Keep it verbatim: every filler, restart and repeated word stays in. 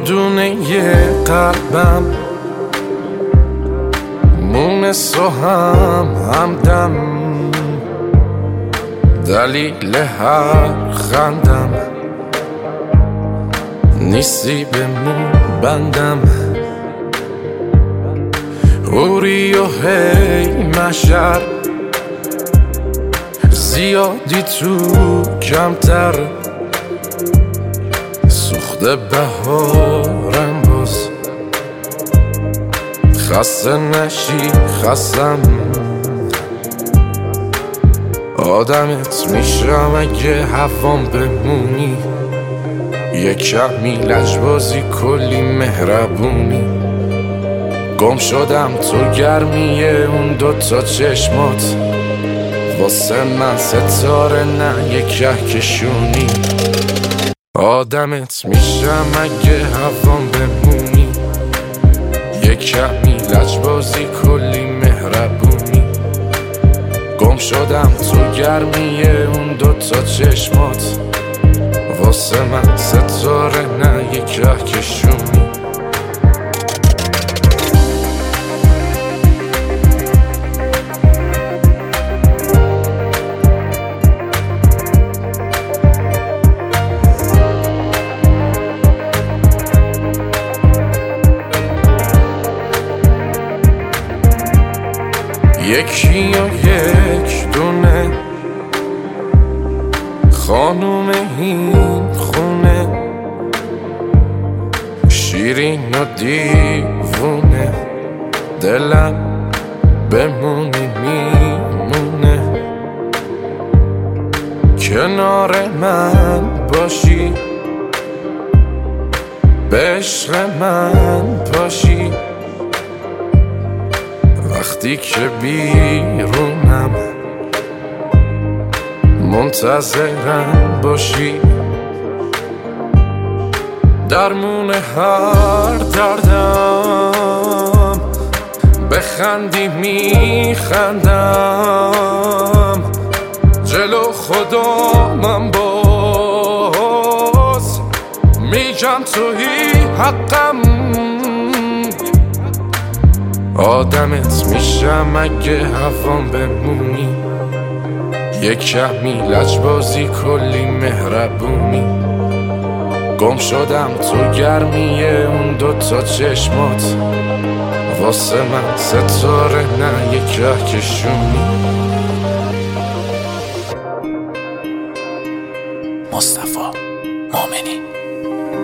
دونه قلبم مونس و هم همدم، دلیل هر خندم نیستی به مون بندم. اوری و هی مشر زیادی تو کمتر، سوخته بهارم باز خسته نشی خستم. آدمت میشم اگه هوام بمونی، یه کمی لجبازی کلی مهربونی. گم شدم تو گرمیه اون دوتا چشمات، واسه من ستاره نه یه کهکشونی. آدمت میشم اگه هوام بمونی، یه کمی لجبازی کلی مهربونی. گم شدم تو گرمیه اون دوتا چشمات، واسه من ستاره نه یه کهکشونی. یکی و یک دونه خانوم این خونه، شیرین و دیوونه، دلم بمونی میمونه. کنار من باشی، به عشق من باشی، وقتی که بیرونم منتظرم باشی. درمون هر دردم بخندی میخندم، جلو خدا من باز میگم تویی حقم. آدمت میشم اگه هوام بمونی، یه کمی لجبازی کلی مهربونی. گم شدم تو گرمیه اون دوتا چشمات، واسه من ستاره نه یه کهکشونی. مصطفی مومنی.